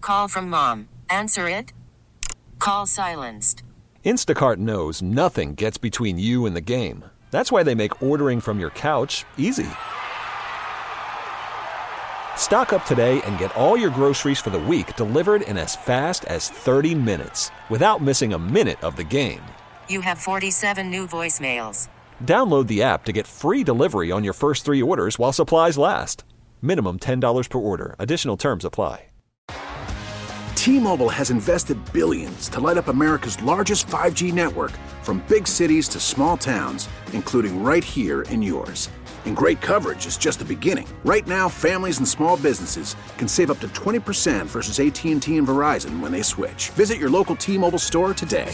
Call from mom. Answer it. Call silenced. Instacart knows nothing gets between you and the game. That's why they make ordering from your couch easy. Stock up today and get all your groceries for the week delivered in as fast as 30 minutes without missing a minute of the game. You have 47 new voicemails. Download the app to get free delivery on your first 3 orders while supplies last. Minimum $10 per order. Additional terms apply. T-Mobile has invested billions to light up America's largest 5G network, from big cities to small towns, including right here in yours. And great coverage is just the beginning. Right now, families and small businesses can save up to 20% versus AT&T and Verizon when they switch. Visit your local T-Mobile store today.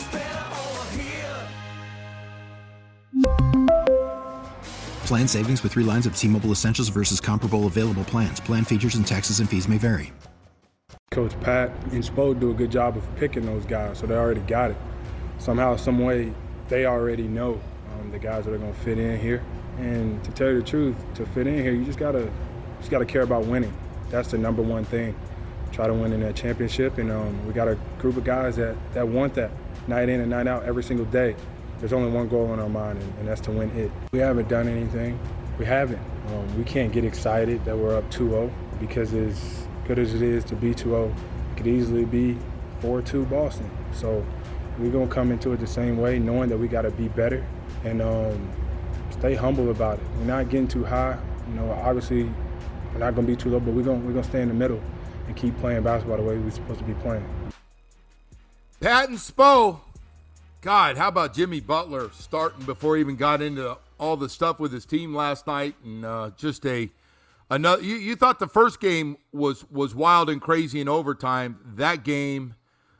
Plan savings with 3 lines of T-Mobile Essentials versus comparable available plans. Plan features and taxes and fees may vary. Coach Pat and Spo do a good job of picking those guys, so they already got it. Somehow, some way, they already know the guys that are going to fit in here. And to tell you the truth, to fit in here, you just gotta care about winning. That's the number one thing. Try to win in that championship, and we got a group of guys that want that night in and night out every single day. There's only one goal in our mind, and that's to win it. We haven't done anything. We haven't. We can't get excited that we're up 2-0 because as good as it is to be 2-0, it could easily be 4-2 Boston. So we're going to come into it the same way, knowing that we got to be better and stay humble about it. We're not getting too high. Obviously we're not going to be too low, but we're going to stay in the middle and keep playing basketball the way we're supposed to be playing. Pat and Spo. God, how about Jimmy Butler starting before he even got into all the stuff with his team last night, and just another. You thought the first game was wild and crazy in overtime. That game,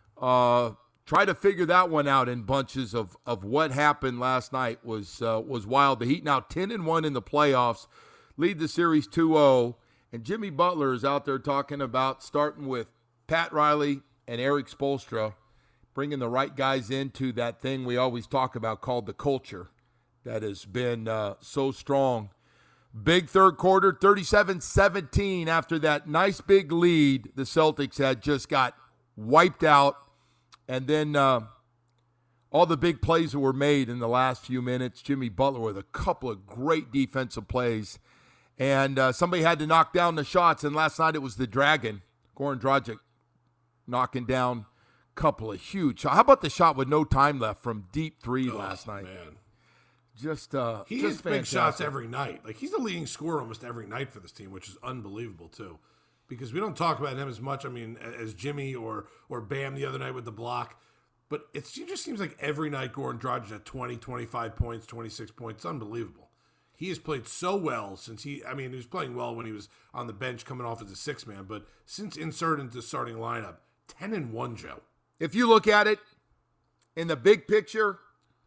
try to figure that one out in bunches of what happened last night was wild. The Heat now 10-1 in the playoffs, lead the series 2-0, and Jimmy Butler is out there talking about starting with Pat Riley and Eric Spoelstra, bringing the right guys into that thing we always talk about called the culture that has been so strong. Big third quarter, 37-17 after that nice big lead the Celtics had just got wiped out. And then all the big plays that were made in the last few minutes, Jimmy Butler with a couple of great defensive plays. And somebody had to knock down the shots, and last night it was the Dragon, Goran Dragic, knocking down a couple of huge shots. How about the shot with no time left from deep three last night? Man. He hits fantastic. Big shots every night. Like, he's the leading scorer almost every night for this team, which is unbelievable too. Because we don't talk about him as much, as Jimmy or Bam the other night with the block. But it just seems like every night Goran Dragic at 20, 25 points, 26 points. It's unbelievable. He has played so well since he was playing well when he was on the bench coming off as a six-man. But since inserted into the starting lineup, 10-1, Joe. If you look at it in the big picture,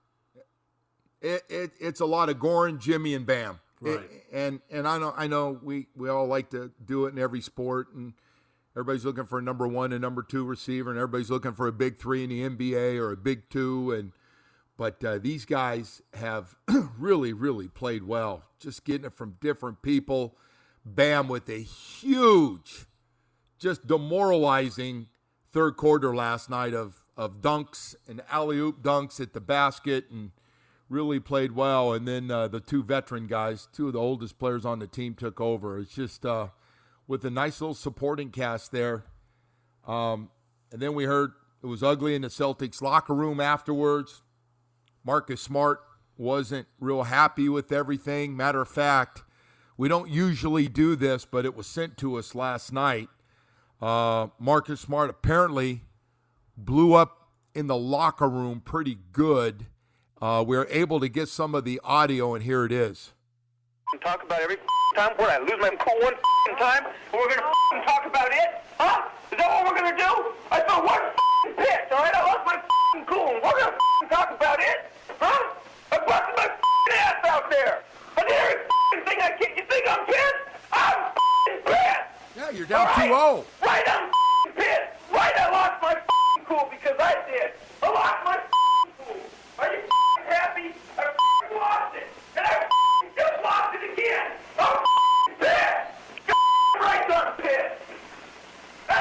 it's a lot of Goran, Jimmy, and Bam. Right. And I know we all like to do it in every sport, and everybody's looking for a number one and number two receiver, and everybody's looking for a big three in the NBA or a big two. But these guys have really, really played well, just getting it from different people. Bam with a huge, just demoralizing third quarter last night of dunks and alley-oop dunks at the basket, and really played well. And then the two veteran guys, two of the oldest players on the team, took over. It's just with a nice little supporting cast there. And then we heard it was ugly in the Celtics locker room afterwards. Marcus Smart wasn't real happy with everything. Matter of fact, we don't usually do this, but it was sent to us last night. Marcus Smart apparently blew up in the locker room pretty good. We were able to get some of the audio, and here it is. Talk about every time where I lose my cool one time, and we're going to talk about it? Huh? Is that what we're going to do? I felt one pissed, all right? I lost my cool, and we're going to talk about it? Huh? I busted my ass out there. I did every thing I can. You think I'm pissed? I'm pissed. Yeah, you're down 2-0. Right, I'm pissed. Right, I lost my cool because I did. I lost my cool. Are you happy? I lost it. And I just lost it again. I'm pissed. Right, I'm pissed.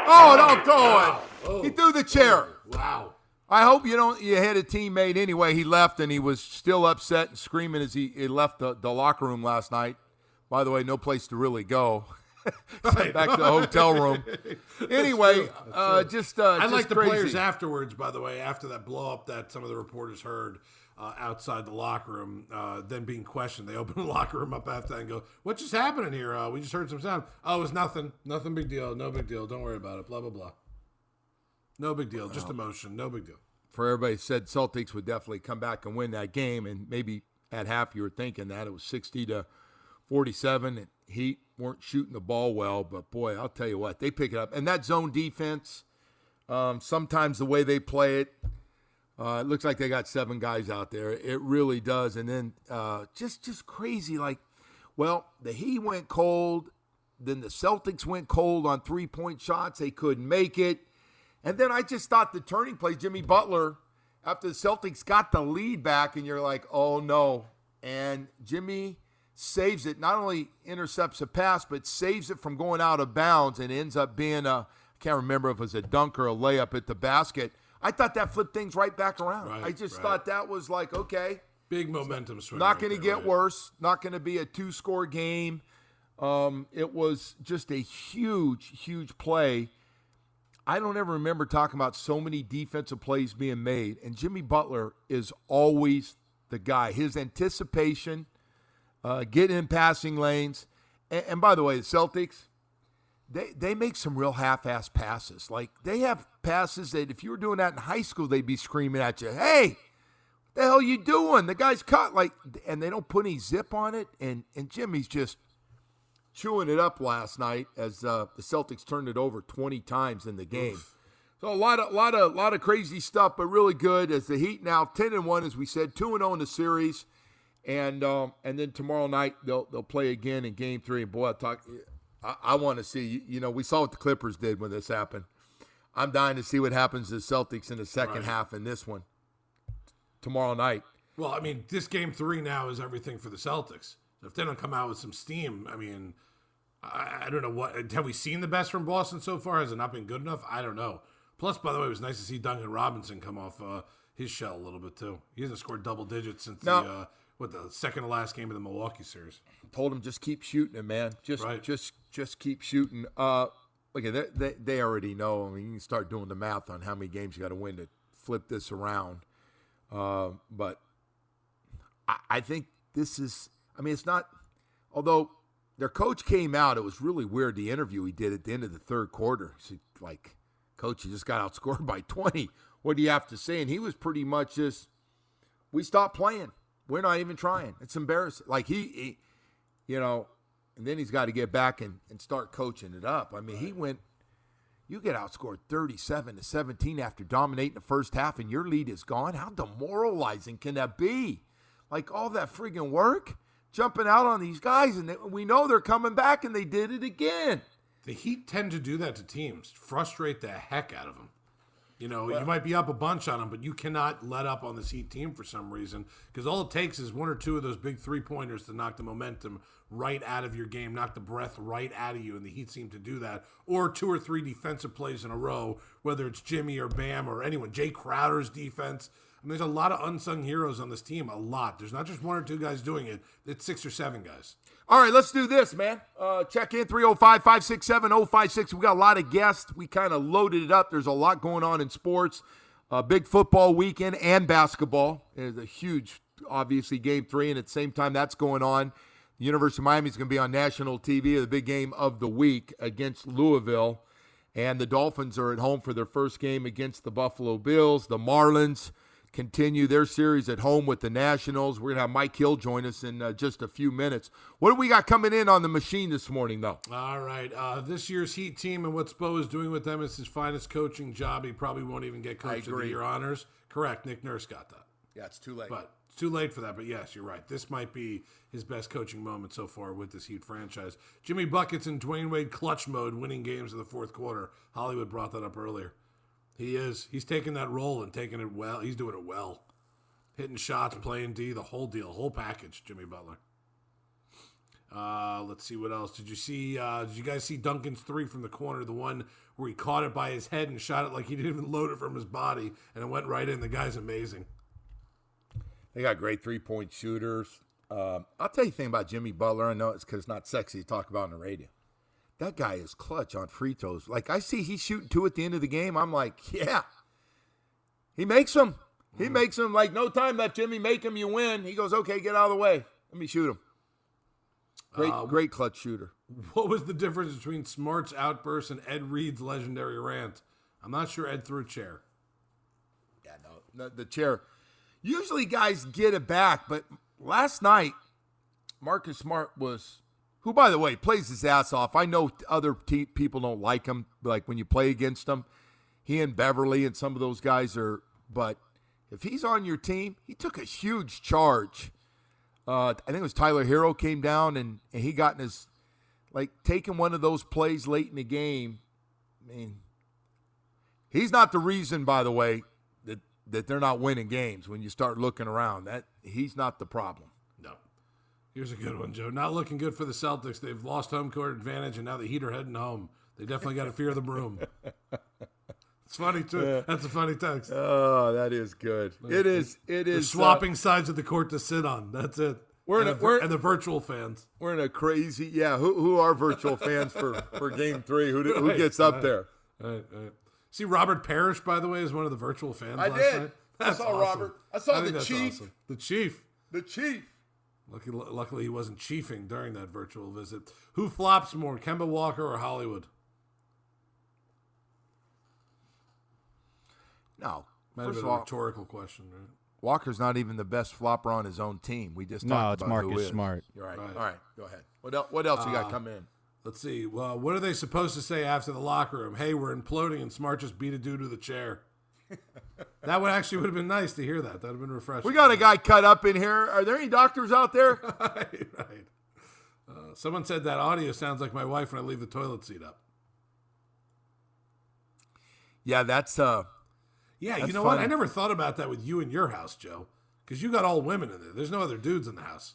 Oh, don't throw it. Oh. He threw the chair. Wow. I hope you had a teammate anyway. He left, and he was still upset and screaming as he left the locker room last night. By the way, no place to really go. Sent back to the hotel room. Anyway, I like the crazy. players afterwards, by the way, after that blow-up that some of the reporters heard outside the locker room, then being questioned. They open the locker room up after that and go, what just happened in here? We just heard some sound. Oh, it was nothing. Nothing big deal. No big deal. Don't worry about it. Blah, blah, blah. No big deal. Just emotion. No big deal. For everybody said Celtics would definitely come back and win that game, and maybe at half you were thinking that it was 60-47, and Heat weren't shooting the ball well, but boy, I'll tell you what, they pick it up. And that zone defense, sometimes the way they play it looks like they got 7 guys out there. It really does. And then just crazy, like, well, the Heat went cold, then the Celtics went cold on 3-point shots. They couldn't make it. And then I just thought the turning play, Jimmy Butler, after the Celtics got the lead back, and you're like, oh, no. And Jimmy saves it, not only intercepts a pass, but saves it from going out of bounds, and ends up being I can't remember if it was a dunk or a layup at the basket. I thought that flipped things right back around. I just thought that was like, okay. Big momentum swing. Not going to get worse. Not going to be a 2-score game. It was just a huge, huge play. I don't ever remember talking about so many defensive plays being made, and Jimmy Butler is always the guy. His anticipation, get in passing lanes. And by the way, the Celtics, they make some real half-ass passes. Like, they have passes that if you were doing that in high school, they'd be screaming at you, hey, what the hell are you doing? The guy's cut. Like, and they don't put any zip on it. And Jimmy's just chewing it up last night as the Celtics turned it over 20 times in the game. Oof. So a lot of crazy stuff, but really good. As the Heat now 10-1, as we said, 2-0 in the series, and then tomorrow night they'll play again in Game 3. And boy, I want to see. You know, we saw what the Clippers did when this happened. I'm dying to see what happens to the Celtics in the second half in this one tomorrow night. Well, I mean, this Game 3 now is everything for the Celtics. If they don't come out with some steam, I mean, I don't know what. Have we seen the best from Boston so far? Has it not been good enough? I don't know. Plus, by the way, it was nice to see Duncan Robinson come off his shell a little bit too. He hasn't scored double digits since the second to last game of the Milwaukee series. Told him just keep shooting it, man. Just keep shooting. Look, they already know. I mean, you can start doing the math on how many games you got to win to flip this around. But I think this is. I mean, it's not. Although their coach came out, it was really weird. The interview he did at the end of the third quarter. He's like, Coach, you just got outscored by 20. What do you have to say? And he was pretty much just, we stopped playing. We're not even trying. It's embarrassing. Like he you know, and then he's got to get back and start coaching it up. I mean, he went, you get outscored 37-17 after dominating the first half and your lead is gone. How demoralizing can that be? Like all that friggin' work, jumping out on these guys, and we know they're coming back, and they did it again. The Heat tend to do that to teams, frustrate the heck out of them. You know, you might be up a bunch on them, but you cannot let up on this Heat team for some reason, because all it takes is one or two of those big three-pointers to knock the momentum right out of your game, knock the breath right out of you, and the Heat seem to do that. Or 2 or 3 defensive plays in a row, whether it's Jimmy or Bam or anyone. Jay Crowder's defense. I mean, there's a lot of unsung heroes on this team, a lot. There's not just 1 or 2 guys doing it. It's 6 or 7 guys. All right, let's do this, man. Check in 305-567-056. We got a lot of guests. We kind of loaded it up. There's a lot going on in sports. Big football weekend and basketball. There's a huge, obviously, Game 3, and at the same time that's going on. The University of Miami is going to be on national TV, the big game of the week against Louisville. And the Dolphins are at home for their first game against the Buffalo Bills. The Marlins continue their series at home with the Nationals. We're going to have Mike Hill join us in just a few minutes. What do we got coming in on the machine this morning, though? All right. This year's Heat team and what Spo is doing with them is his finest coaching job. He probably won't even get Coach of the Year honors. Correct. Nick Nurse got that. Yeah, it's too late. But it's too late for that. But, yes, you're right. This might be his best coaching moment so far with this Heat franchise. Jimmy Buckets in Dwayne Wade clutch mode, winning games in the fourth quarter. Hollywood brought that up earlier. He is. He's taking that role and taking it well. He's doing it well. Hitting shots, playing D, the whole deal, whole package, Jimmy Butler. Let's see what else. Did you guys see Duncan's three from the corner? The one where he caught it by his head and shot it like he didn't even load it from his body, and it went right in. The guy's amazing. They got great three-point shooters. I'll tell you the thing about Jimmy Butler. I know it's because it's not sexy to talk about on the radio. That guy is clutch on free throws. Like, I see he's shooting 2 at the end of the game. I'm like, yeah. He makes them. He makes them. Like, no time left, Jimmy. Make him, you win. He goes, okay, get out of the way. Let me shoot him. Great clutch shooter. What was the difference between Smart's outburst and Ed Reed's legendary rant? I'm not sure Ed threw a chair. Yeah, no, the chair. Usually guys get it back, but last night, Marcus Smart was, who, by the way, plays his ass off. I know other people don't like him, like when you play against him. He and Beverly and some of those guys are, but if he's on your team, he took a huge charge. I think it was Tyler Hero came down and he got in his, like, taking one of those plays late in the game. I mean, he's not the reason, by the way, that they're not winning games when you start looking around. That he's not the problem. No. Here's a good one, Joe. Not looking good for the Celtics. They've lost home court advantage, and now the Heat are heading home. They definitely got to fear the broom. It's funny, too. Yeah. That's a funny text. Oh, that is good. It is. They're swapping sides of the court to sit on. That's it. And the virtual fans. We're in a crazy, who are virtual fans for Game 3? Who gets up there? Right. See, Robert Parrish, by the way, is one of the virtual fans last night. I saw awesome. Robert. I saw the Chief. Awesome. The Chief. The Chief. Luckily, he wasn't chiefing during that virtual visit. Who flops more, Kemba Walker or Hollywood? No. Might have been a rhetorical question, right? Walker's not even the best flopper on his own team. We just talked about Marcus Smart. You're right. All right, go ahead. What else you got coming in? Let's see. Well, what are they supposed to say after the locker room? Hey, we're imploding, and Smart just beat a dude with a chair. That would have been nice to hear that. That would have been refreshing. We got a guy cut up in here. Are there any doctors out there? Right. Someone said that audio sounds like my wife when I leave the toilet seat up. Yeah, that's Yeah, you know funny. What? I never thought about that with you in your house, Joe, because you got all women in there. There's no other dudes in the house.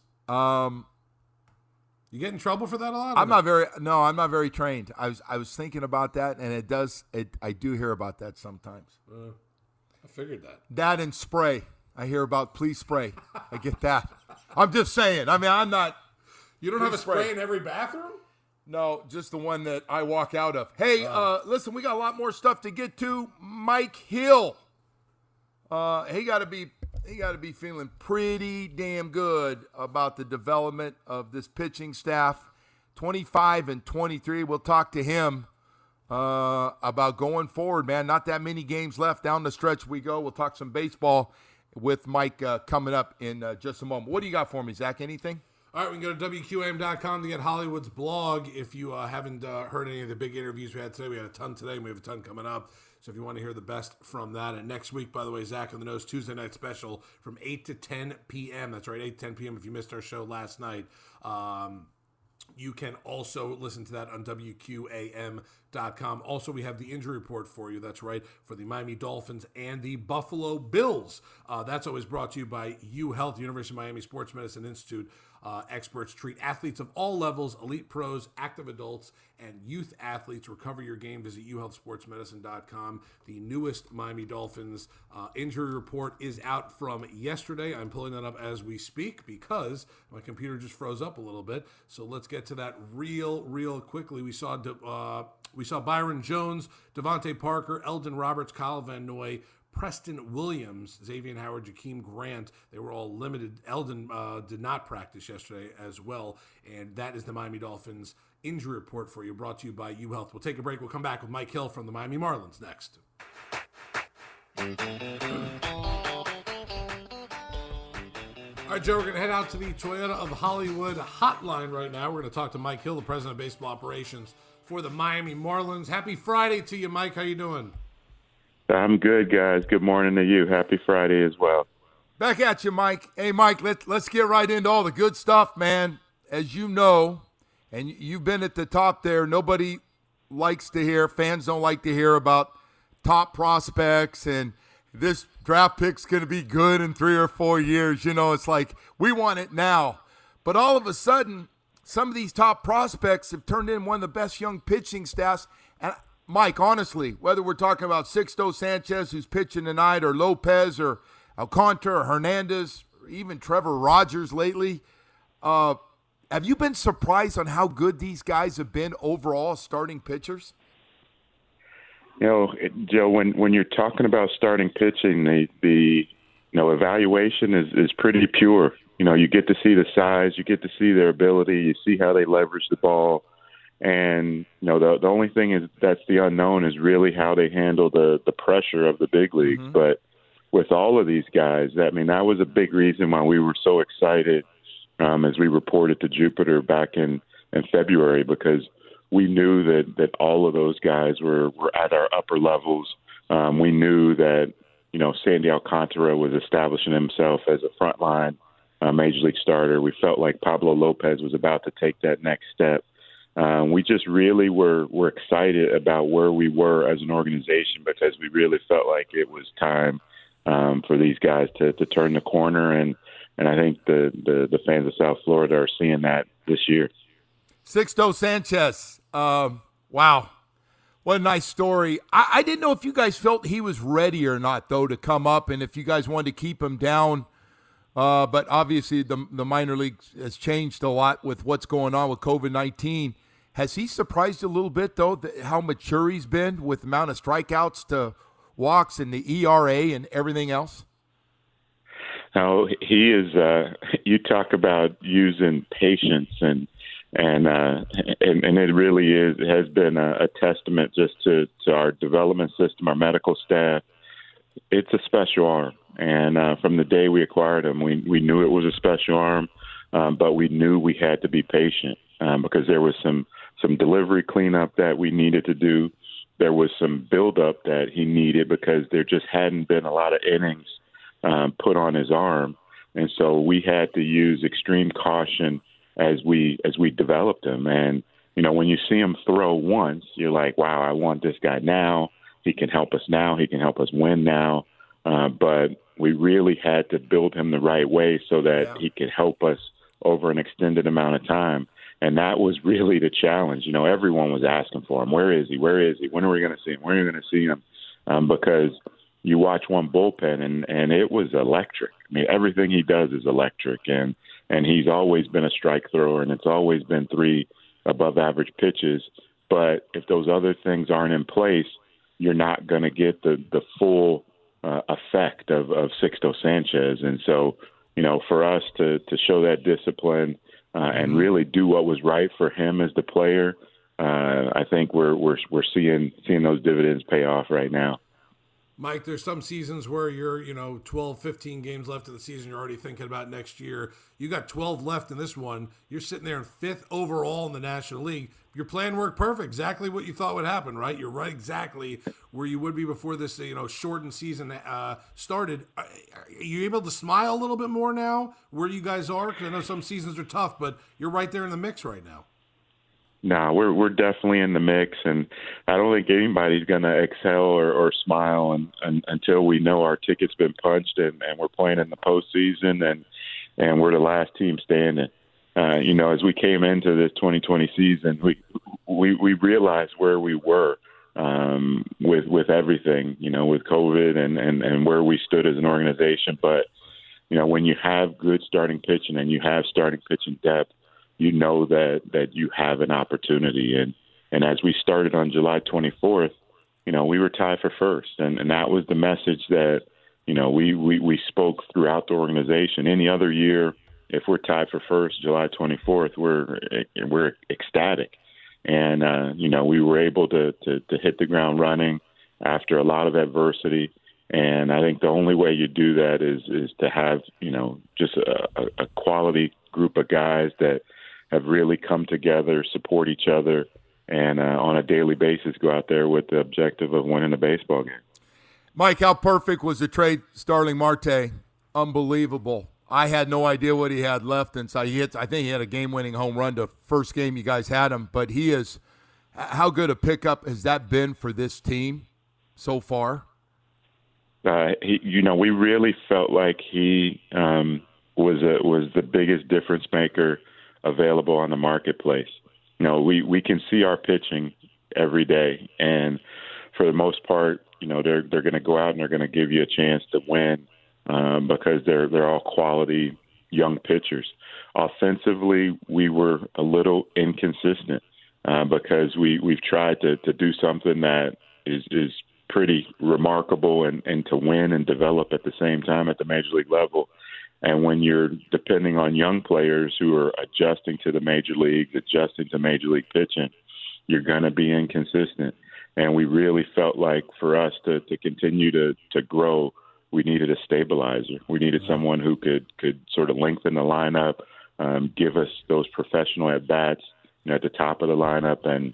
You get in trouble for that a lot? I'm not very trained. I was thinking about that, and I do hear about that sometimes. I figured that. That and spray. I hear about please spray. I get that. I'm just saying. I mean, I'm not. You don't have a spray in every bathroom? No, just the one that I walk out of. Hey, listen, we got a lot more stuff to get to. Mike Hill. He got to be feeling pretty damn good about the development of this pitching staff. 25 and 23. We'll talk to him about going forward, man. Not that many games left. Down the stretch we go. We'll talk some baseball with Mike coming up in just a moment. What do you got for me, Zach? Anything? All right, we can go to WQAM.com to get Hollywood's blog. If you haven't heard any of the big interviews we had today, we had a ton today, and we have a ton coming up. So if you want to hear the best from that. And next week, by the way, Zach on the Nose, Tuesday night special from 8 to 10 p.m. That's right, 8 to 10 p.m. if you missed our show last night. You can also listen to that on WQAM.com. Also, we have the injury report for you. That's right, for the Miami Dolphins and the Buffalo Bills. That's always brought to you by UHealth, University of Miami Sports Medicine Institute. Experts treat athletes of all levels, elite pros, active adults, and youth athletes. Recover your game. Visit uhealthsportsmedicine.com. The newest Miami Dolphins injury report is out from yesterday. I'm pulling that up as we speak because my computer just froze up a little bit. So let's get to that real quickly. We saw Byron Jones, Devontae Parker, Eldon Roberts, Kyle Van Noy, Preston Williams, Xavier Howard, Jakeem Grant. They were all limited. Eldon did not practice yesterday as well. And that is the Miami Dolphins injury report for you, brought to you by UHealth. We'll take a break. We'll come back with Mike Hill from the Miami Marlins next. All right, Joe, we're going to head out to the Toyota of Hollywood hotline right now. We're going to talk to Mike Hill, the president of baseball operations for the Miami Marlins. Happy Friday to you, Mike. How you doing? I'm good, guys. Good morning to you. Happy Friday as well. Back at you, Mike. Hey, Mike, let's get right into all the good stuff, man. As you know, and you've been at the top there, nobody likes to hear, fans don't like to hear about top prospects and this draft pick's going to be good in 3 or 4 years. You know, it's like we want it now. But all of a sudden, some of these top prospects have turned in one of the best young pitching staffs. And Mike, honestly, whether we're talking about Sixto Sanchez, who's pitching tonight, or Lopez, or Alcantara, or Hernandez, or even Trevor Rogers lately, have you been surprised on how good these guys have been overall starting pitchers? Joe, when you're talking about starting pitching, the evaluation is pretty pure. You get to see the size, you get to see their ability, you see how they leverage the ball, and the only thing that's the unknown is really how they handle the pressure of the big leagues. Mm-hmm. But with all of these guys, that was a big reason why we were so excited as we reported to Jupiter back in February, because we knew that all of those guys were at our upper levels. We knew that, Sandy Alcantara was establishing himself as a frontline Major League starter. We felt like Pablo Lopez was about to take that next step. We just really were excited about where we were as an organization, because we really felt like it was time for these guys to turn the corner. And I think the fans of South Florida are seeing that this year. Sixto Sanchez, wow, what a nice story. I didn't know if you guys felt he was ready or not, though, to come up, and if you guys wanted to keep him down. But obviously the minor league has changed a lot with what's going on with COVID-19. Has he surprised you a little bit, though, how mature he's been with the amount of strikeouts to walks and the ERA and everything else? No, he is. You talk about using patience, and it really has been a testament just to our development system, our medical staff. It's a special arm, and from the day we acquired him, we knew it was a special arm, but we knew we had to be patient because there was some delivery cleanup that we needed to do. There was some buildup that he needed because there just hadn't been a lot of innings put on his arm, and so we had to use extreme caution as we developed him. And when you see him throw once, you're like, wow, I want this guy now. He can help us now. He can help us win now. But we really had to build him the right way so that he could help us over an extended amount of time. And that was really the challenge. Everyone was asking for him. Where is he? Where is he? When are we going to see him? When are we going to see him? Because you watch one bullpen, and it was electric. I mean, everything he does is electric, and he's always been a strike thrower, and it's always been 3 above-average pitches. But if those other things aren't in place, you're not going to get the full effect of Sixto Sanchez. And so, for us to show that discipline and really do what was right for him as the player, I think we're seeing those dividends pay off right now. Mike, there's some seasons where you're, 12, 15 games left of the season. You're already thinking about next year. You got 12 left in this one. You're sitting there in 5th overall in the National League. Your plan worked perfect. Exactly what you thought would happen, right? You're right exactly where you would be before this, shortened season started. Are you able to smile a little bit more now where you guys are? Because I know some seasons are tough, but you're right there in the mix right now. No, we're definitely in the mix, and I don't think anybody's going to excel or smile until we know our ticket's been punched and we're playing in the postseason and we're the last team standing. As we came into this 2020 season, we realized where we were with everything, with COVID and where we stood as an organization. But when you have good starting pitching and you have starting pitching depth, you know that you have an opportunity. And as we started on July 24th, we were tied for first. And that was the message that, we spoke throughout the organization. Any other year, if we're tied for first, July 24th, we're ecstatic. And, we were able to hit the ground running after a lot of adversity. And I think the only way you do that is to have, just a quality group of guys that have really come together, support each other, and on a daily basis go out there with the objective of winning a baseball game. Mike, how perfect was the trade, Starling Marte? Unbelievable. I had no idea what he had left inside. I think he had a game-winning home run the first game you guys had him, but he is – how good a pickup has that been for this team so far? We really felt like he was the biggest difference maker available on the marketplace. We can see our pitching every day, and for the most part, they're going to go out and they're going to give you a chance to win because they're all quality young pitchers. Offensively, we were a little inconsistent because we've tried to do something that is pretty remarkable and to win and develop at the same time at the major league level. And when you're depending on young players who are adjusting to the major leagues, adjusting to major league pitching, you're going to be inconsistent. And we really felt like for us to continue to grow, we needed a stabilizer. We needed someone who could sort of lengthen the lineup, give us those professional at-bats at the top of the lineup. And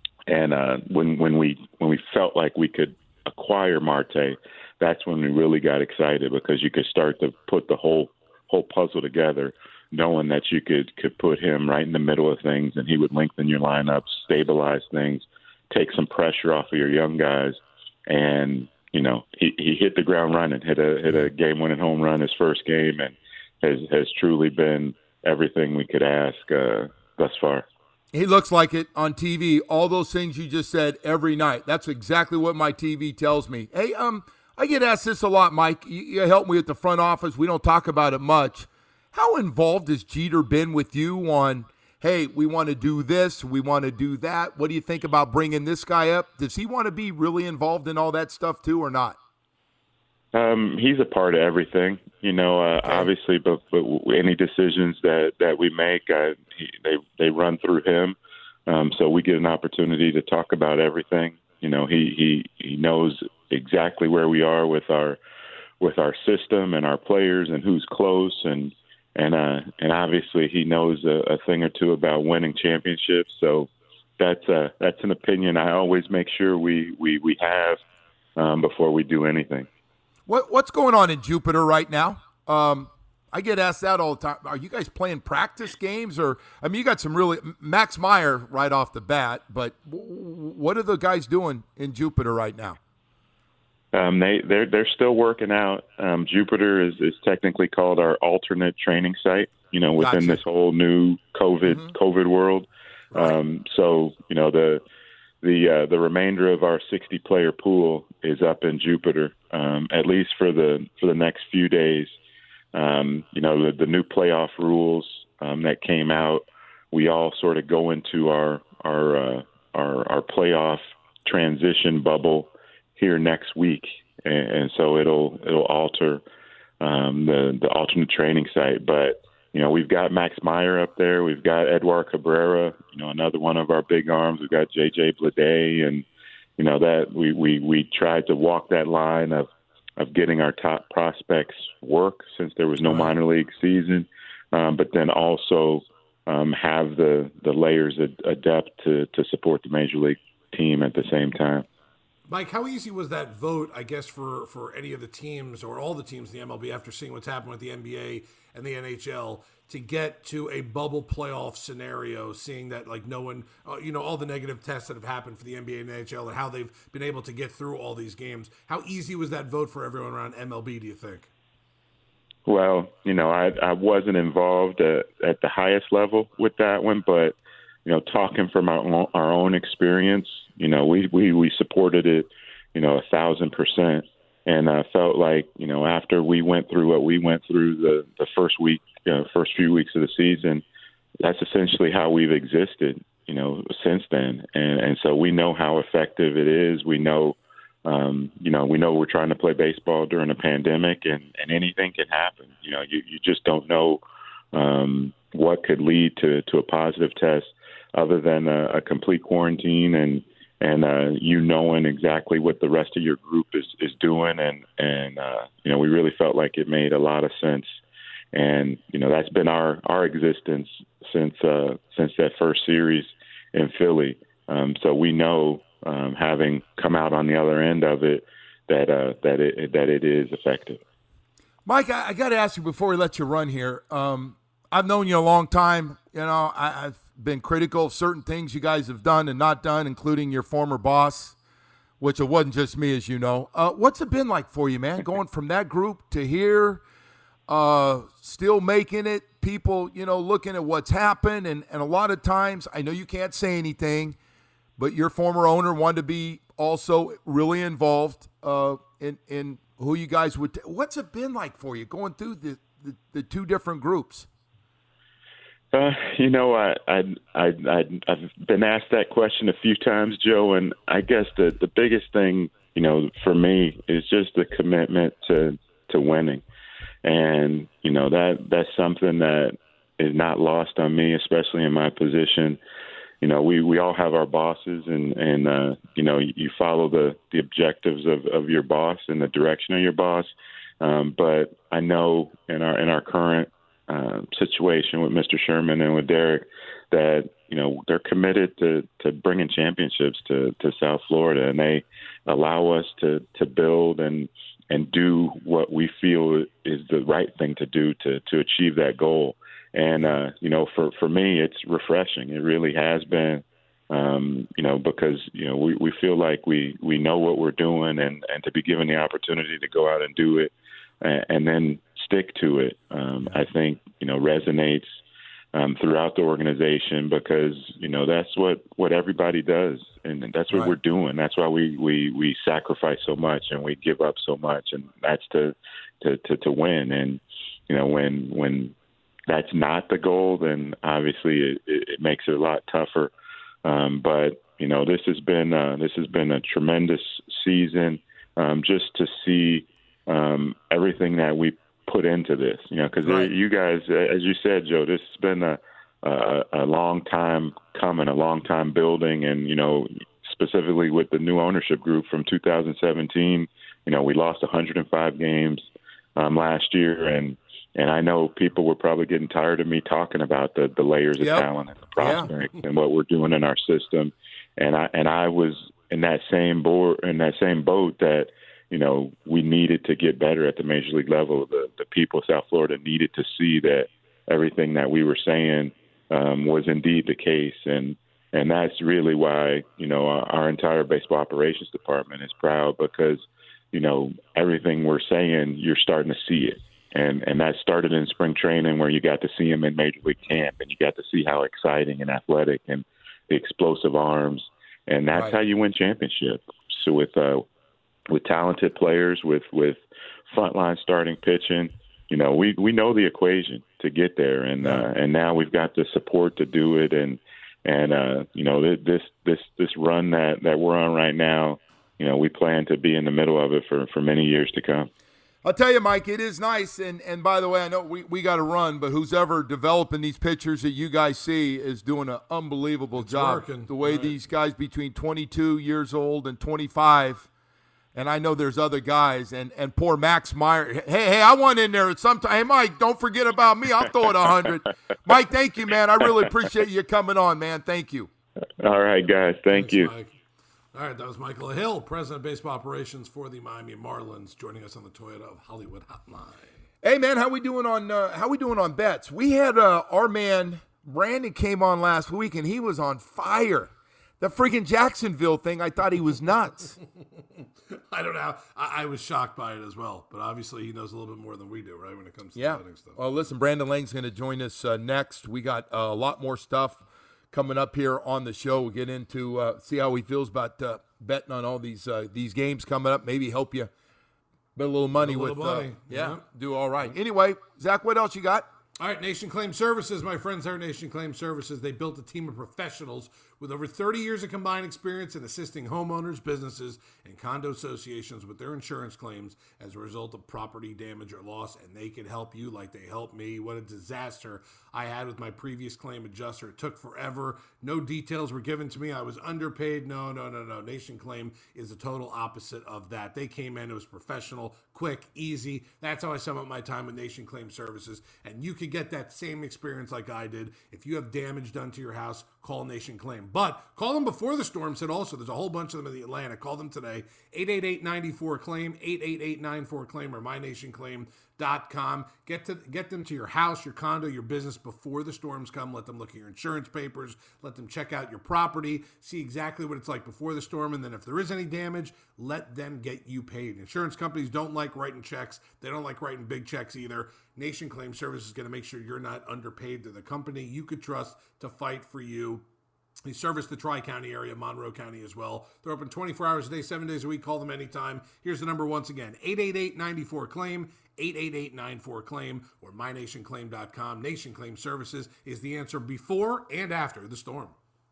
when we felt like we could acquire Marte, that's when we really got excited because you could start to put the whole puzzle together, knowing that you could put him right in the middle of things and he would lengthen your lineup, stabilize things, take some pressure off of your young guys. And, he hit the ground running, hit a game-winning home run his first game, and has truly been everything we could ask thus far. He looks like it on TV. All those things you just said every night. That's exactly what my TV tells me. Hey, I get asked this a lot, Mike. You help me at the front office. We don't talk about it much. How involved has Jeter been with you on, hey, we want to do this, we want to do that? What do you think about bringing this guy up? Does he want to be really involved in all that stuff too or not? He's a part of everything, obviously, but any decisions that we make, they run through him. So we get an opportunity to talk about everything. He knows exactly where we are with our system and our players and who's close, and obviously he knows a thing or two about winning championships. So that's an opinion I always make sure we have before we do anything. What's going on in Jupiter right now? I get asked that all the time. Are you guys playing practice games? You got some really – Max Meyer right off the bat, but what are the guys doing in Jupiter right now? They're still working out. Jupiter is technically called our alternate training site, within this whole new COVID world. Right. So, the remainder of our 60-player pool is up in Jupiter, at least for the next few days. The new playoff rules that came out, we all sort of go into our playoff transition bubble here next week, and so it'll alter the alternate training site. But we've got Max Meyer up there, we've got Edward Cabrera, another one of our big arms. We've got JJ Bleday, and that we tried to walk that line of getting our top prospects work since there was no minor league season, but then also have the layers of depth to support the major league team at the same time. Mike, how easy was that vote, I guess, for any of the teams or all the teams in the MLB after seeing what's happened with the NBA and the NHL to get to a bubble playoff scenario, seeing that no one, all the negative tests that have happened for the NBA and the NHL and how they've been able to get through all these games? How easy was that vote for everyone around MLB, do you think? Well, I wasn't involved at the highest level with that one, but talking from our own experience, we supported it, 1,000%, and felt like, after we went through what we went through the first few weeks of the season, that's essentially how we've existed, since then, and so we know how effective it is. We know, we know we're trying to play baseball during a pandemic, and anything can happen. You just don't know what could lead to a positive test, other than a complete quarantine and knowing exactly what the rest of your group is doing. And we really felt like it made a lot of sense. And, that's been our existence since that first series in Philly. So we know, having come out on the other end of it, that it is effective. Mike, I got to ask you before we let you run here. I've known you a long time. I've been critical of certain things you guys have done and not done, including your former boss, which it wasn't just me, as you know. What's it been like for you, man, going from that group to here? still making it, people, looking at what's happened. And a lot of times, I know you can't say anything, but your former owner wanted to be also really involved in who you guys would. What's it been like for you going through the two different groups? I've been asked that question a few times, Joe, and I guess the biggest thing, for me is just the commitment to winning. And, that's something that is not lost on me, especially in my position. We all have our bosses and you follow the objectives of your boss and the direction of your boss. But I know in our current situation with Mr. Sherman and with Derek that, they're committed to bringing championships to South Florida, and they allow us to build and do what we feel is the right thing to do to achieve that goal. And, for me, it's refreshing. It really has been, because, we feel like we know what we're doing and to be given the opportunity to go out and do it and then stick to it, I think, resonates throughout the organization because, that's what everybody does. And that's what we're doing. That's why we sacrifice so much and we give up so much. And that's to win. And, when that's not the goal, then obviously it makes it a lot tougher. But this has been a tremendous season, just to see everything that we put into this. Because you guys, as you said, Joe, this has been a long time coming, a long time building, and specifically with the new ownership group from 2017, we lost 105 games last year, and I know people were probably getting tired of me talking about the layers of talent and the prospects and what we're doing in our system. And I was in that same boat that, we needed to get better at the major league level. The people of South Florida needed to see that everything that we were saying was indeed the case. And that's really why, our entire baseball operations department is proud because, everything we're saying, you're starting to see it. And that started in spring training where you got to see him in Major League Camp and you got to see how exciting and athletic and the explosive arms. And that's how you win championships. So with talented players, with frontline starting pitching, we know the equation to get there. And now we've got the support to do it. And this run that we're on right now, we plan to be in the middle of it for many years to come. I'll tell you, Mike, it is nice, and by the way, I know we got to run, but who's ever developing these pitchers that you guys see is doing an unbelievable job. Working. The way these guys between 22 years old and 25, and I know there's other guys, and poor Max Meyer. Hey, I want in there at some time. Hey, Mike, don't forget about me. I'll throw it 100. Mike, thank you, man. I really appreciate you coming on, man. Thank you. All right, guys. Thanks, you. Mike. All right, that was Michael Hill, President of Baseball Operations for the Miami Marlins, joining us on the Toyota of Hollywood Hotline. Hey, man, how we doing on bets? We had our man Brandon came on last week, and he was on fire. The freaking Jacksonville thing, I thought he was nuts. I don't know. I was shocked by it as well, but obviously he knows a little bit more than we do, right, when it comes to betting stuff. Well, listen, Brandon Lang's going to join us next. We got a lot more stuff coming up here on the show. We'll get into see how he feels about betting on all these games coming up. Maybe help you bet a little money with do all right. Anyway, Zach, what else you got? All right, Nation Claim Services, my friends there at Nation Claim Services. They built a team of professionals with over 30 years of combined experience in assisting homeowners, businesses, and condo associations with their insurance claims as a result of property damage or loss, and they can help you like they helped me. What a disaster I had with my previous claim adjuster. It took forever. No details were given to me. I was underpaid. No. Nation Claim is the total opposite of that. They came in. It was professional, quick, easy. That's how I sum up my time with Nation Claim Services, and you can get that same experience like I did. If you have damage done to your house, call Nation Claim. But call them before the storms hit also. There's a whole bunch of them in the Atlanta. Call them today. 888-94-CLAIM, 888-94-CLAIM, or mynationclaim.com. Get them to your house, your condo, your business before the storms come. Let them look at your insurance papers. Let them check out your property. See exactly what it's like before the storm. And then if there is any damage, let them get you paid. Insurance companies don't like writing checks. They don't like writing big checks either. Nation Claim Services is going to make sure you're not underpaid to the company you could trust to fight for you. They service the Tri-County area, Monroe County as well. They're open 24 hours a day, 7 days a week. Call them anytime. Here's the number once again, 888-94-CLAIM, 888-94-CLAIM, or mynationclaim.com. Nation Claim Services is the answer before and after the storm.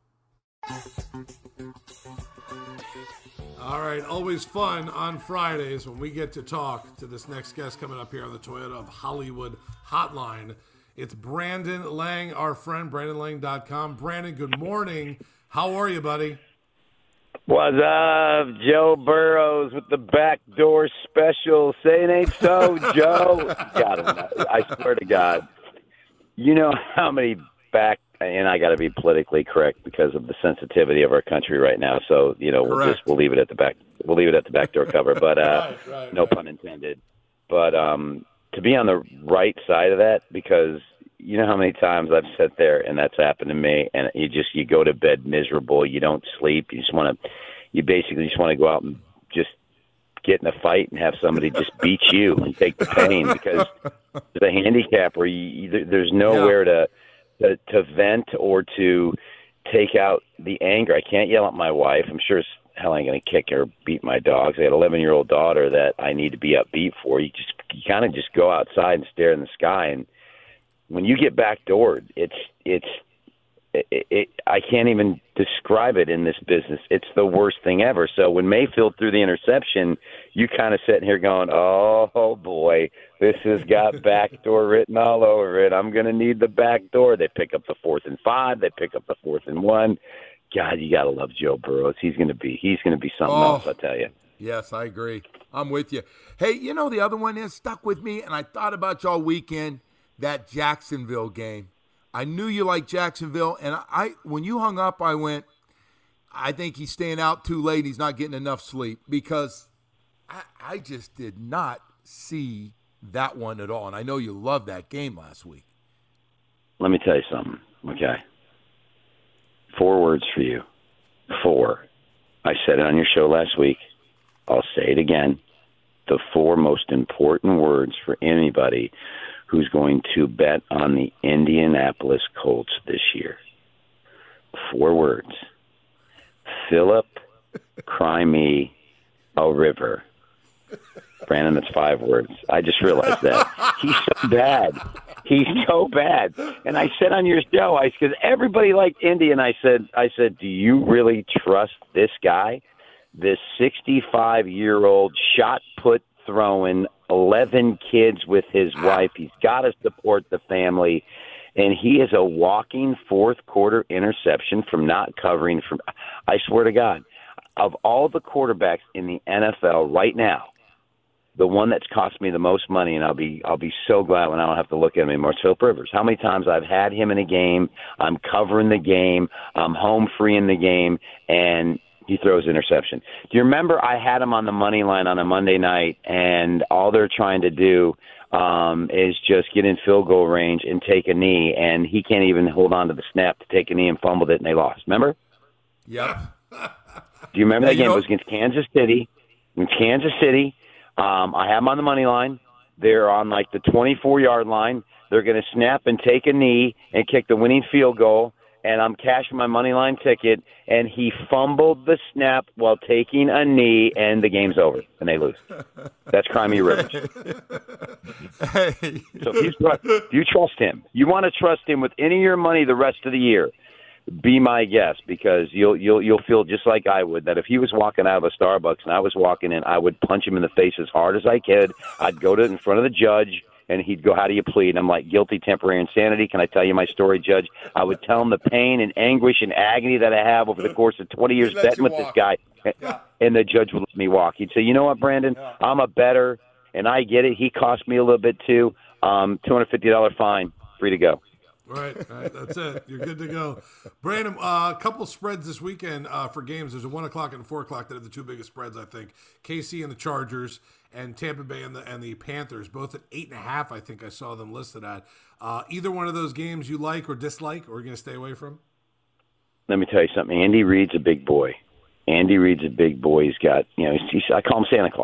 All right, always fun on Fridays when we get to talk to this next guest coming up here on the Toyota of Hollywood Hotline. It's Brandon Lang, our friend, BrandonLang.com. Brandon, good morning. How are you, buddy? What's up, Joe Burrows with the backdoor special? Say it ain't so, Joe. I swear to God. You know how many and I got to be politically correct because of the sensitivity of our country right now. So, we'll leave it at the back. We'll leave it at the backdoor cover, but no pun intended. But to be on the right side of that, because you know how many times I've sat there and that's happened to me, and you go to bed miserable, you don't sleep, you basically just want to go out and just get in a fight and have somebody just beat you and take the pain, because the handicap where there's nowhere to vent or to take out the anger. I can't yell at my wife. I'm sure hell I ain't going to kick or beat my dogs. I got an 11-year-old daughter that I need to be upbeat for. You kind of just go outside and stare in the sky. And when you get backdoored, I can't even describe it in this business. It's the worst thing ever. So when Mayfield threw the interception, you kind of sitting here going, oh boy, this has got backdoor written all over it. I'm going to need the backdoor. They pick up the 4th and 5. They pick up the 4th and 1. God, you got to love Joe Burrows. He's going to be something else, I tell you. Yes, I agree. I'm with you. Hey, the other one is stuck with me, and I thought about you all weekend, that Jacksonville game. I knew you liked Jacksonville, and when you hung up, I went, I think he's staying out too late. He's not getting enough sleep, because I just did not see that one at all. And I know you loved that game last week. Let me tell you something, okay? 4 words for you. 4. I said it on your show last week. I'll say it again. The 4 most important words for anybody who's going to bet on the Indianapolis Colts this year. 4 words. Philip, cry me a river. Brandon, that's 5 words. I just realized that. He's so bad. He's so bad. And I said on your show, because everybody liked Indy, and I said, do you really trust this guy? This 65-year-old shot put throwing, 11 kids with his wife. He's got to support the family. And he is a walking fourth-quarter interception from not covering. I swear to God, of all the quarterbacks in the NFL right now, the one that's cost me the most money, and I'll be so glad when I don't have to look at him anymore, is Philip Rivers. How many times I've had him in a game, I'm covering the game, I'm home free in the game, and he throws interception. Do you remember I had him on the money line on a Monday night, and all they're trying to do is just get in field goal range and take a knee, and he can't even hold on to the snap to take a knee and fumbled it, and they lost. Remember? Yep. Do you remember that game? It was against Kansas City. In Kansas City, I have them on the money line. They're on like the 24-yard line. They're going to snap and take a knee and kick the winning field goal, and I'm cashing my money line ticket, and he fumbled the snap while taking a knee, and the game's over, and they lose. That's Crimey Rivers. Hey. So if you trust him, you want to trust him with any of your money the rest of the year, be my guest, because you'll feel just like I would, that if he was walking out of a Starbucks and I was walking in, I would punch him in the face as hard as I could. I'd go to in front of the judge, and he'd go, "How do you plead?" And I'm like, "Guilty, temporary insanity. Can I tell you my story, Judge?" I would tell him the pain and anguish and agony that I have over the course of 20 years betting with this guy. Yeah. And the judge would let me walk. He'd say, "You know what, Brandon? I'm a bettor, and I get it. He cost me a little bit too. $250 fine. Free to go." Right, that's it. You're good to go. Brandon, a couple spreads this weekend for games. There's a 1 o'clock and a 4 o'clock that are the 2 biggest spreads, I think. KC and the Chargers, and Tampa Bay and the Panthers, both at 8.5, I think I saw them listed at. Either one of those games you like or dislike, or are you going to stay away from? Let me tell you something. Andy Reid's a big boy. He's got, I call him Santa Claus.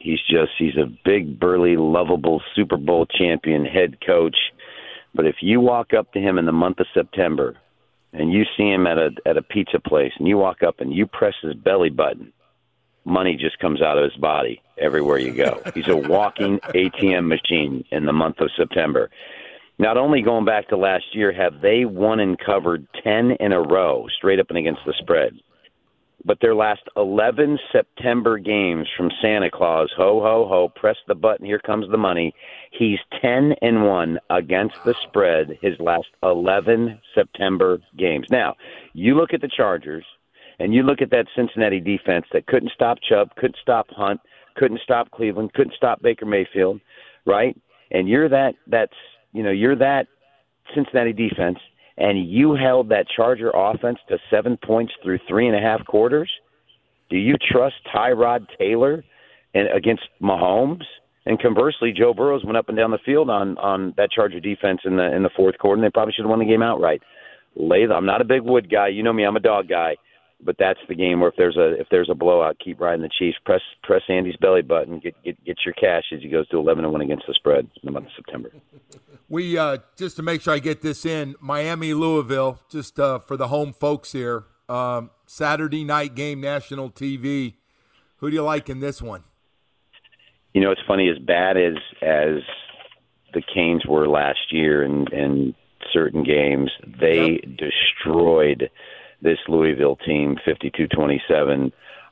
He's a big, burly, lovable Super Bowl champion head coach. But if you walk up to him in the month of September and you see him at a pizza place and you walk up and you press his belly button, money just comes out of his body everywhere you go. He's a walking ATM machine in the month of September. Not only going back to last year have they won and covered 10 in a row straight up and against the spread, but their last 11 September games from Santa Claus, ho, ho, ho, press the button, here comes the money. He's 10-1 against the spread his last 11 September games. Now, you look at the Chargers, and you look at that Cincinnati defense that couldn't stop Chubb, couldn't stop Hunt, couldn't stop Cleveland, couldn't stop Baker Mayfield, right? And you're that Cincinnati defense, and you held that Charger offense to 7 points through 3.5 quarters. Do you trust Tyrod Taylor against Mahomes? And conversely, Joe Burrows went up and down the field on that Charger defense in the fourth quarter, and they probably should have won the game outright. I'm not a big Wood guy. You know me, I'm a dog guy. But that's the game where if there's a blowout, keep riding the Chiefs. Press Andy's belly button. Get your cash as he goes to 11-1 against the spread in the month of September. We just to make sure I get this in, Miami, Louisville, just for the home folks here. Saturday night game, national TV. Who do you like in this one? You know, it's funny, as bad as the Canes were last year in certain games, they destroyed this Louisville team 52-27.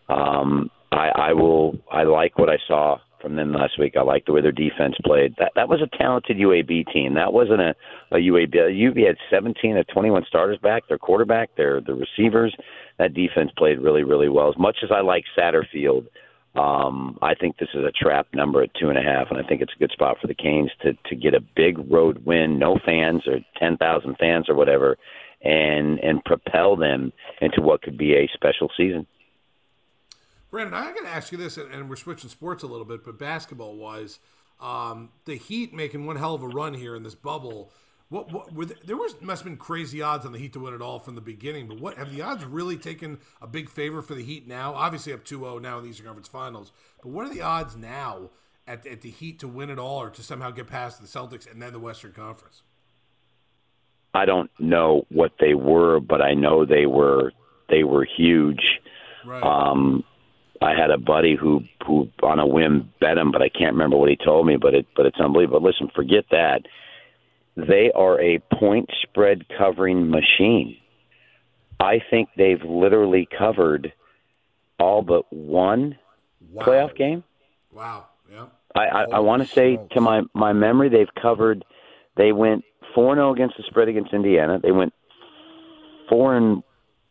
I like what I saw from them last week. I like the way their defense played. That was a talented UAB team. That wasn't a UAB. UAB had 17 of 21 starters back, their quarterback, the receivers. That defense played really, really well. As much as I like Satterfield, I think this is a trap number at 2.5, and I think it's a good spot for the Canes to get a big road win, no fans or 10,000 fans or whatever, and propel them into what could be a special season. Brandon, I got to ask you this, and we're switching sports a little bit, but basketball-wise, the Heat making one hell of a run here in this bubble. Must have been crazy odds on the Heat to win it all from the beginning, but have the odds really taken a big favor for the Heat now? Obviously up 2-0 now in the Eastern Conference Finals, but what are the odds now at the Heat to win it all or to somehow get past the Celtics and then the Western Conference? I don't know what they were, but I know they were huge. Right. I had a buddy who on a whim bet him, but I can't remember what he told me, but it's unbelievable. Listen, forget that. They are a point spread covering machine. I think they've literally covered all but one playoff game. Wow. Yeah. I want to say, to my memory, they went 4-0 against the spread against Indiana. They went 4-1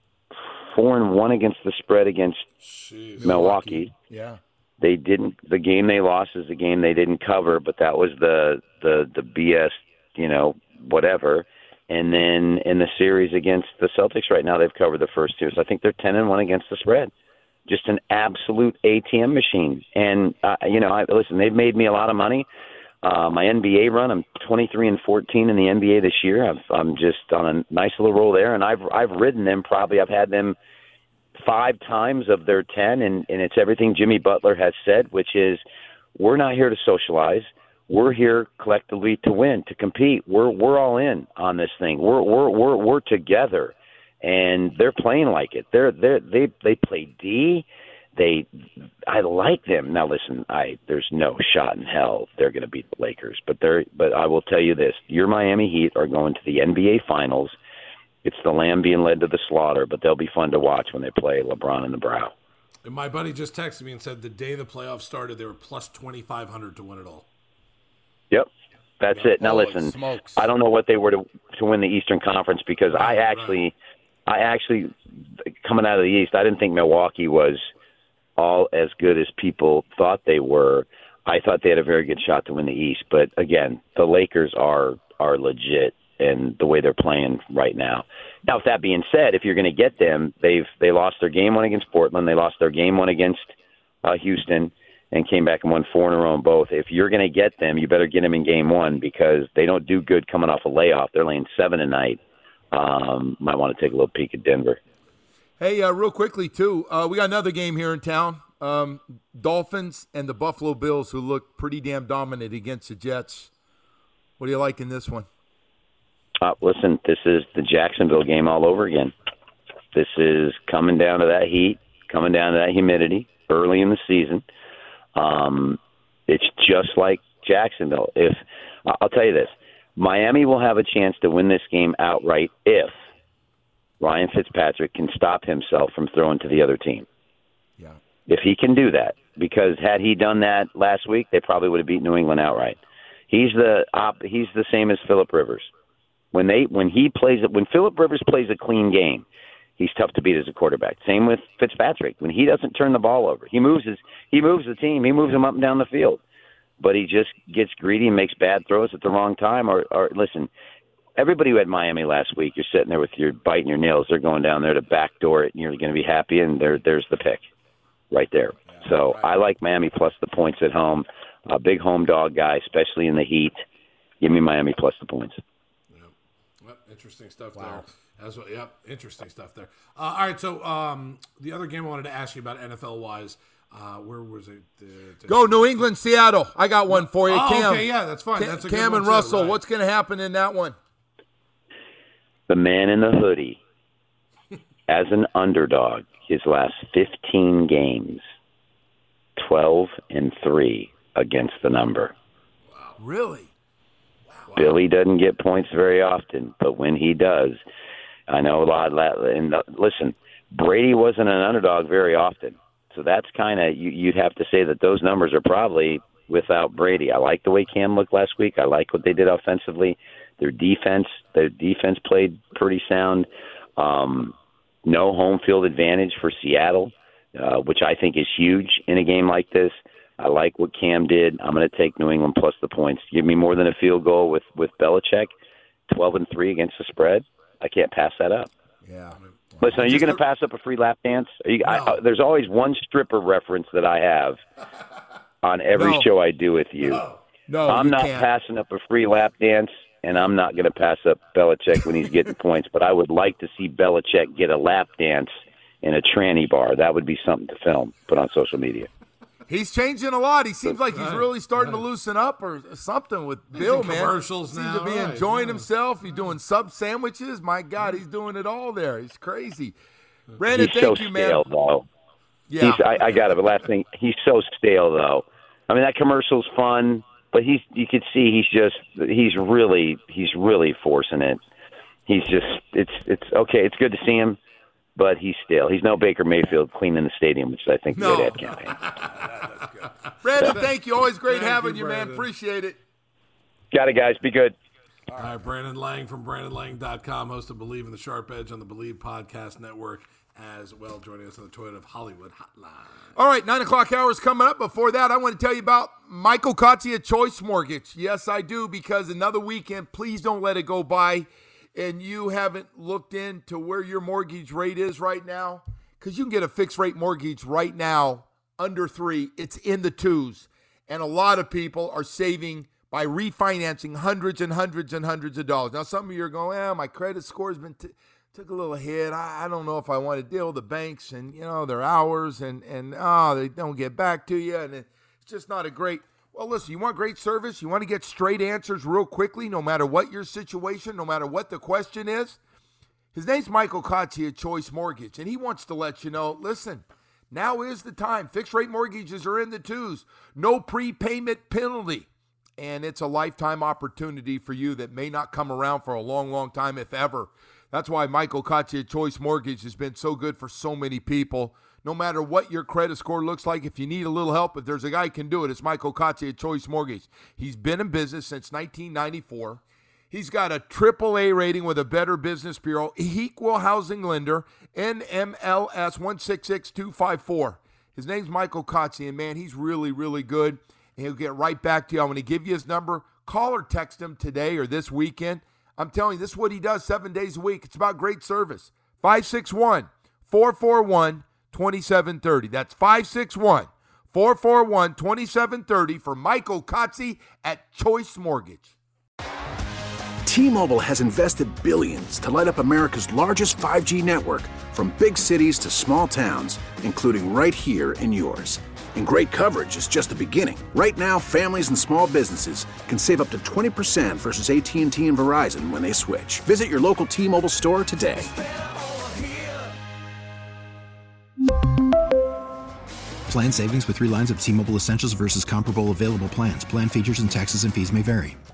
against the spread against Milwaukee. Yeah. They didn't. The game they lost is the game they didn't cover, but that was the BS, whatever. And then in the series against the Celtics right now, they've covered the first two. So I think they're 10-1 against the spread. Just an absolute ATM machine. And listen, they've made me a lot of money. My NBA run, I'm 23-14 in the NBA this year. I'm just on a nice little roll there, and I've ridden them probably. I've had them 5 times of their 10, and it's everything Jimmy Butler has said, which is we're not here to socialize. We're here collectively to win, to compete. We're all in on this thing. We're together, and they're playing like it. They play D. I like them. Now listen, there's no shot in hell they're going to beat the Lakers, but I will tell you this: your Miami Heat are going to the NBA Finals. It's the lamb being led to the slaughter, but they'll be fun to watch when they play LeBron in the brow. And my buddy just texted me and said the day the playoffs started, they were plus 2,500 to win it all. Yep, that's it. Now listen, smokes. I don't know what they were to win the Eastern Conference because I actually coming out of the East, I didn't think Milwaukee was all as good as people thought they were. I thought they had a very good shot to win the East, but again, the Lakers are legit in the way they're playing right now. Now, with that being said, if you're going to get them, they lost their game one against Portland, they lost their game one against Houston, and came back and won 4 in a row in both. If you're going to get them, you better get them in game one because they don't do good coming off a layoff. They're laying 7 tonight. Might want to take a little peek at Denver. Hey, real quickly, too, we got another game here in town. Dolphins and the Buffalo Bills, who look pretty damn dominant against the Jets. What do you like in this one? Listen, this is the Jacksonville game all over again. This is coming down to that heat, coming down to that humidity early in the season. It's just like Jacksonville. I'll tell you this, Miami will have a chance to win this game outright if Ryan Fitzpatrick can stop himself from throwing to the other team. Yeah. If he can do that, because had he done that last week, they probably would have beat New England outright. He's the same as Phillip Rivers. When Phillip Rivers plays a clean game, he's tough to beat as a quarterback. Same with Fitzpatrick. When he doesn't turn the ball over, he moves the team. He moves them up and down the field. But he just gets greedy and makes bad throws at the wrong time. Or listen, everybody who had Miami last week, you're sitting there with your biting your nails. They're going down there to backdoor it, and you're going to be happy. And there's the pick right there. Yeah, so right. I like Miami plus the points at home. A big home dog guy, especially in the heat. Give me Miami plus the points. Yep, interesting stuff there. Interesting stuff there. All right, so the other game I wanted to ask you about NFL-wise, where was it? Go New England, Seattle. I got one for you, Cam. Okay, yeah, that's fine. That's a good Cam one and too, Russell, right. what's going to happen in that one? The man in the hoodie, as an underdog, his last 15 games, 12-3 against the number. Wow. Really? Wow. Billy doesn't get points very often, but when he does, I know a lot. And listen, Brady wasn't an underdog very often, so that's kind of you'd have to say that those numbers are probably without Brady. I like the way Cam looked last week. I like what they did offensively. Their defense played pretty sound. No home field advantage for Seattle, which I think is huge in a game like this. I like what Cam did. I'm going to take New England plus the points. Give me more than a field goal with Belichick, 12-3 against the spread. I can't pass that up. Yeah. Listen, are you going to pass up a free lap dance? There's always one stripper reference that I have on every show I do with you. No, I'm not can't. passing up a free lap dance, and I'm not going to pass up Belichick when he's getting points. But I would like to see Belichick get a lap dance in a tranny bar. That would be something to film, put on social media. He's changing a lot. He seems like he's really starting to loosen up or something with Bill, man. Commercials seems now. to be enjoying himself. He's doing sub sandwiches. My God, he's doing it all there. He's crazy. Brandon, He's thank so you, man. stale, though. Yeah. I got it. But last thing, he's so stale, though. I mean, that commercial's fun, but you could see he's really forcing it. He's just it's okay. It's good to see him, but he's stale. He's no Baker Mayfield cleaning the stadium, which I think is a good ad campaign. That's good. Brandon, thank you. Always great having you, man. Appreciate it. Got it, guys. Be good. All right, Brandon Lang from BrandonLang.com, host of Believe in the Sharp Edge on the Believe Podcast Network as well, joining us on the Toyota of Hollywood Hotline. All right, 9 o'clock hour is coming up. Before that, I want to tell you about Michael Kotze at Choice Mortgage. Yes, I do, because another weekend, please don't let it go by, and you haven't looked into where your mortgage rate is right now, because you can get a fixed rate mortgage right now under 3. It's in the 2s, and a lot of people are saving by refinancing hundreds and hundreds and hundreds of dollars. Now, some of you are going, my credit score has been took a little hit. I don't know if I want to deal with the banks and, their hours and they don't get back to you, and it's just not a great. Well, listen, you want great service? You want to get straight answers real quickly, no matter what your situation, no matter what the question is? His name's Michael Kotze at Choice Mortgage, and he wants to let you know, listen, now is the time. Fixed rate mortgages are in the 2s. No prepayment penalty. And it's a lifetime opportunity for you that may not come around for a long, long time, if ever. That's why Michael Kotze at Choice Mortgage has been so good for so many people. No matter what your credit score looks like, if you need a little help, if there's a guy who can do it, it's Michael Kotze at Choice Mortgage. He's been in business since 1994. He's got a AAA rating with a Better Business Bureau, Equal Housing Lender, NMLS 166254. His name's Michael Kotze, and man, he's really, really good. And he'll get right back to you. I'm going to give you his number. Call or text him today or this weekend. I'm telling you, this is what he does 7 days a week. It's about great service. 561-441-2730. That's 561-441-2730 for Michael Kotze at Choice Mortgage. T-Mobile has invested billions to light up America's largest 5G network, from big cities to small towns, including right here in yours. And great coverage is just the beginning. Right now, families and small businesses can save up to 20% versus AT&T and Verizon when they switch. Visit your local T-Mobile store today. Plan savings with 3 lines of T-Mobile Essentials versus comparable available plans. Plan features and taxes and fees may vary.